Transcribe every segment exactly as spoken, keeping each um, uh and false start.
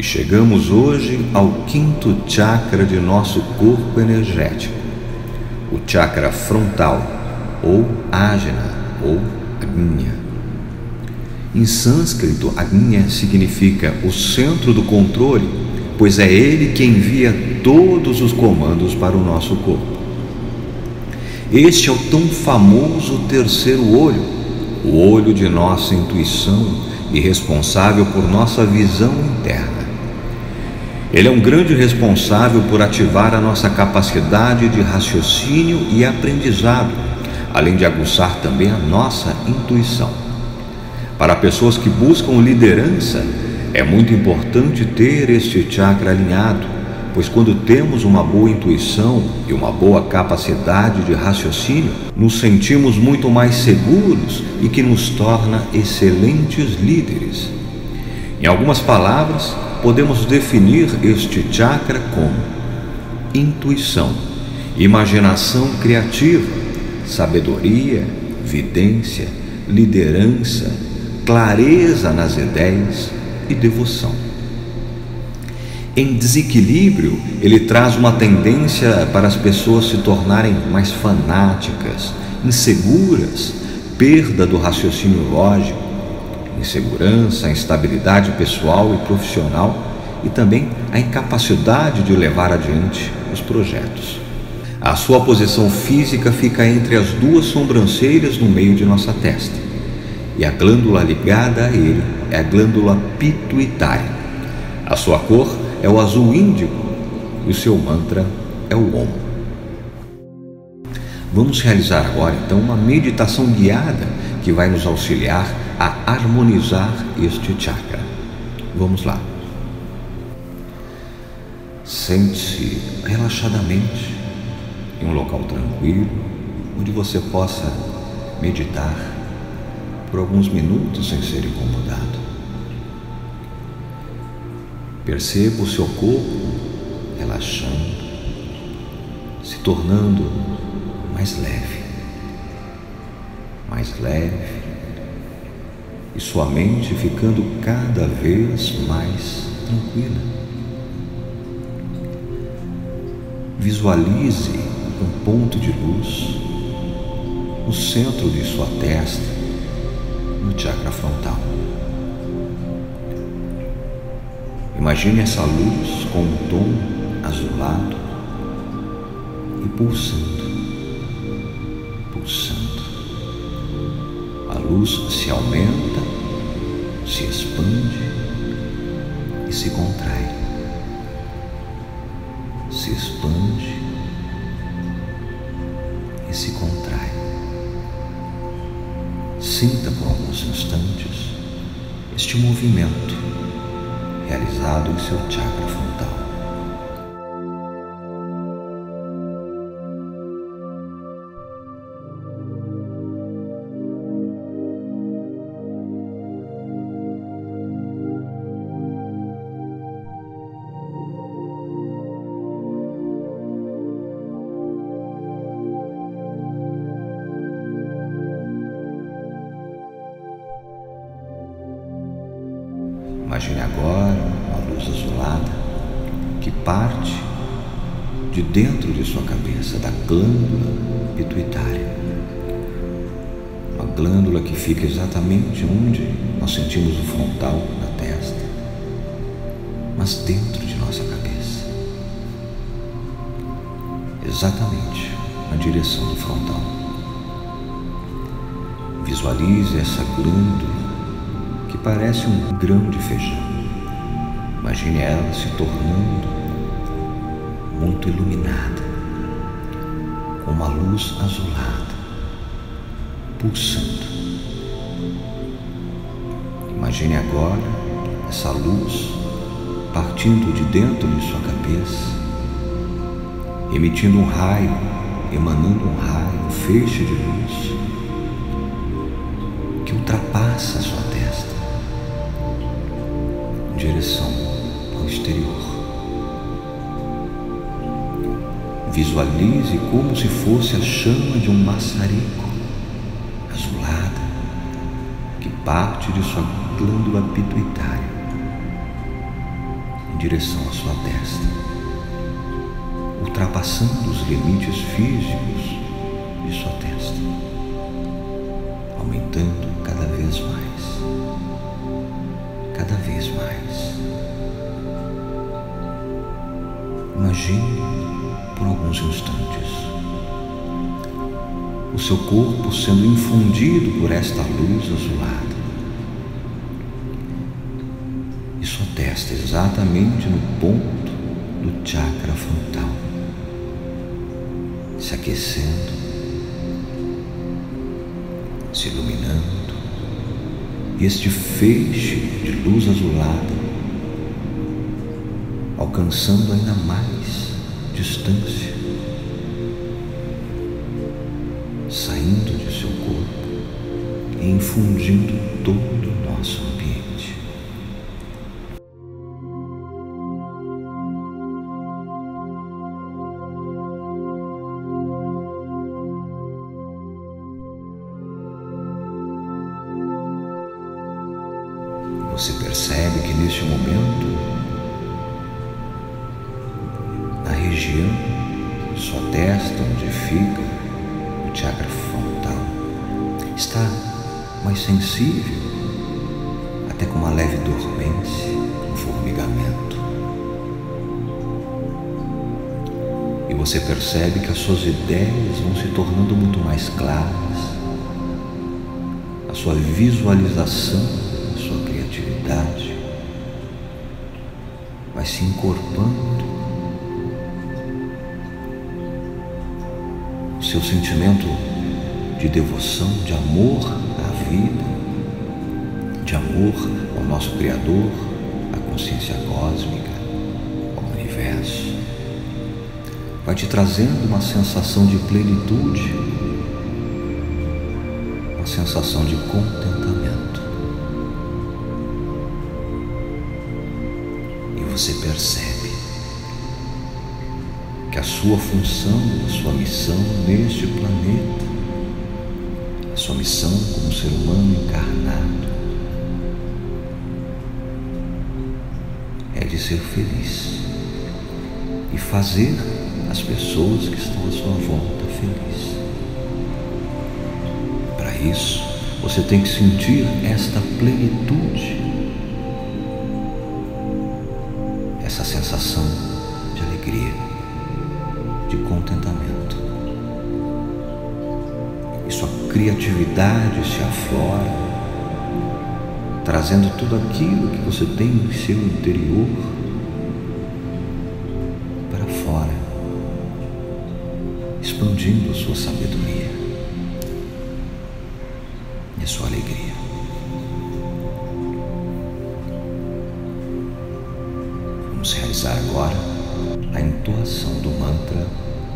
chegamos hoje ao quinto chakra de nosso corpo energético, o chakra frontal, ou Ajna, ou Agnya. Em sânscrito, Agnya significa o centro do controle, pois é ele que envia todos os comandos para o nosso corpo. Este é o tão famoso terceiro olho, o olho de nossa intuição e responsável por nossa visão interna. Ele é um grande responsável por ativar a nossa capacidade de raciocínio e aprendizado, além de aguçar também a nossa intuição. Para pessoas que buscam liderança, é muito importante ter este chakra alinhado, pois quando temos uma boa intuição e uma boa capacidade de raciocínio, nos sentimos muito mais seguros e que nos torna excelentes líderes. Em algumas palavras, podemos definir este chakra como intuição, imaginação criativa, sabedoria, vidência, liderança, clareza nas ideias e devoção. Em desequilíbrio, ele traz uma tendência para as pessoas se tornarem mais fanáticas, inseguras, perda do raciocínio lógico, insegurança, instabilidade pessoal e profissional e também a incapacidade de levar adiante os projetos. A sua posição física fica entre as duas sobrancelhas no meio de nossa testa e a glândula ligada a ele é a glândula pituitária. A sua cor é o azul índigo e o seu mantra é o Om. Vamos realizar agora então uma meditação guiada que vai nos auxiliar a harmonizar este chakra. Vamos lá. Sente-se relaxadamente em um local tranquilo, onde você possa meditar por alguns minutos sem ser incomodado. Perceba o seu corpo relaxando, se tornando mais leve, mais leve, e sua mente ficando cada vez mais tranquila. Visualize um ponto de luz no centro de sua testa, no chakra frontal. Imagine essa luz com um tom azulado e pulsando, pulsando. A luz se aumenta, se expande e se contrai, se expande e se contrai. Sinta por alguns instantes este movimento realizado em seu chakra frontal. Imagine agora uma luz azulada que parte de dentro de sua cabeça, da glândula pituitária. Uma glândula que fica exatamente onde nós sentimos o frontal da testa, mas dentro de nossa cabeça, exatamente na direção do frontal. Visualize essa glândula que parece um grão de feijão. Imagine ela se tornando muito iluminada, com uma luz azulada, pulsando. Imagine agora essa luz partindo de dentro de sua cabeça, emitindo um raio, emanando um raio, um feixe de luz que ultrapassa a sua testa em direção ao exterior. Visualize como se fosse a chama de um maçarico azulada que parte de sua glândula pituitária direção à sua testa, ultrapassando os limites físicos de sua testa, aumentando cada vez mais, cada vez mais. Imagine por alguns instantes o seu corpo sendo infundido por esta luz azulada e sua testa exatamente no ponto do chakra frontal, se aquecendo, se iluminando, e este feixe de luz azulada alcançando ainda mais distância, saindo de seu corpo e infundindo todo o nosso ambiente. Você percebe que neste momento, na região de sua testa, onde fica o chakra frontal, está mais sensível, até com uma leve dormência, um formigamento. E você percebe que as suas ideias vão se tornando muito mais claras, a sua visualização, a sua criatividade vai se encorpando. O seu sentimento de devoção, de amor à vida, de amor ao nosso Criador, à consciência cósmica, ao universo, vai te trazendo uma sensação de plenitude, uma sensação de contentamento. E você percebe que a sua função, a sua missão neste planeta, a sua missão como ser humano encarnado, é de ser feliz e fazer as pessoas que estão à sua volta felizes. Para isso, você tem que sentir esta plenitude, essa sensação de alegria, de contentamento, e sua criatividade se aflora, trazendo tudo aquilo que você tem em seu interior para fora, expandindo sua sabedoria e a sua alegria. Vamos realizar agora a entoação do mantra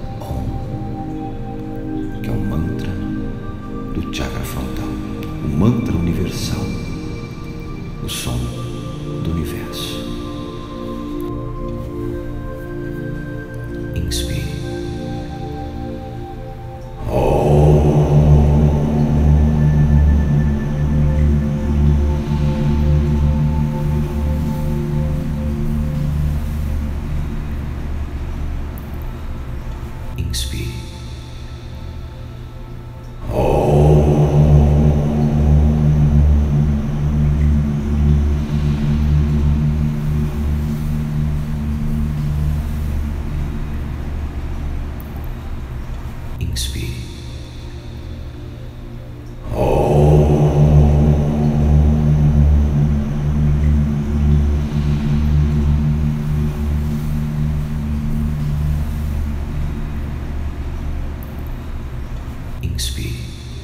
Om, que é o mantra do chakra frontal, o mantra universal, o som do universo. Inspire. Inspire. Inspire. Inspire.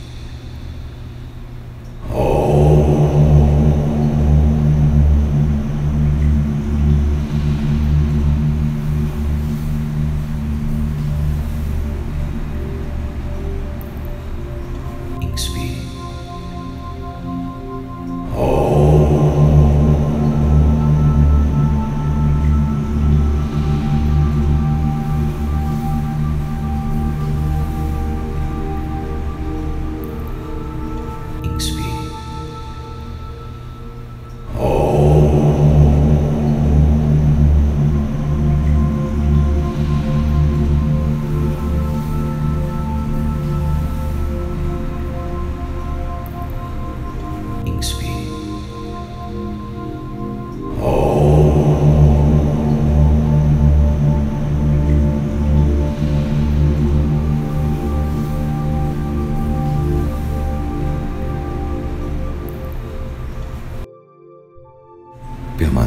Inspire. Inspire.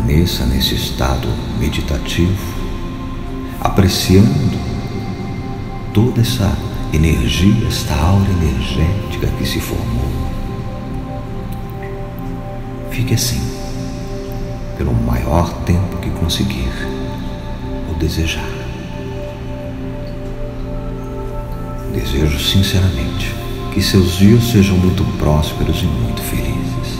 Permaneça nesse estado meditativo, apreciando toda essa energia, esta aura energética que se formou. Fique assim, pelo maior tempo que conseguir ou desejar. Desejo sinceramente que seus dias sejam muito prósperos e muito felizes.